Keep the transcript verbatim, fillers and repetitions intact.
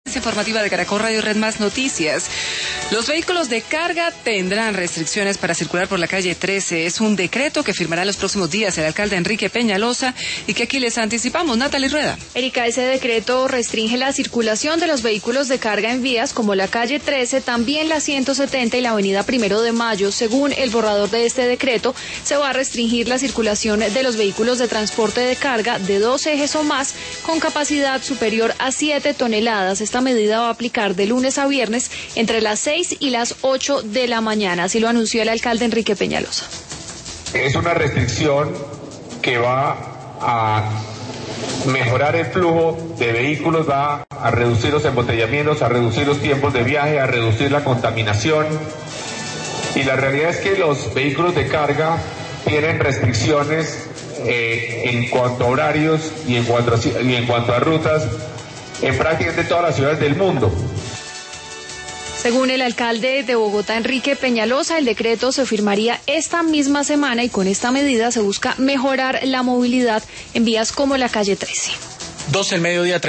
Informativa de Caracol Radio Red Más Noticias. Los vehículos de carga tendrán restricciones para circular por la calle trece. Es un decreto que firmará en los próximos días el alcalde Enrique Peñalosa y que aquí les anticipamos. Natalie Rueda. Erika, ese decreto restringe la circulación de los vehículos de carga en vías como la calle trece, también la ciento setenta y la avenida Primero de Mayo. Según el borrador de este decreto, se va a restringir la circulación de los vehículos de transporte de carga de dos ejes o más con capacidad superior a siete toneladas. Esta medida va a aplicar de lunes a viernes entre las seis y las ocho de la mañana, así lo anunció el alcalde Enrique Peñalosa. Es una restricción que va a mejorar el flujo de vehículos, va a reducir los embotellamientos, a reducir los tiempos de viaje, a reducir la contaminación. Y la realidad es que los vehículos de carga tienen restricciones eh, en cuanto a horarios y en cuanto a, y en cuanto a rutas en prácticamente todas las ciudades del mundo. Según el alcalde de Bogotá, Enrique Peñalosa, el decreto se firmaría esta misma semana y con esta medida se busca mejorar la movilidad en vías como la calle trece. doce el mediodía.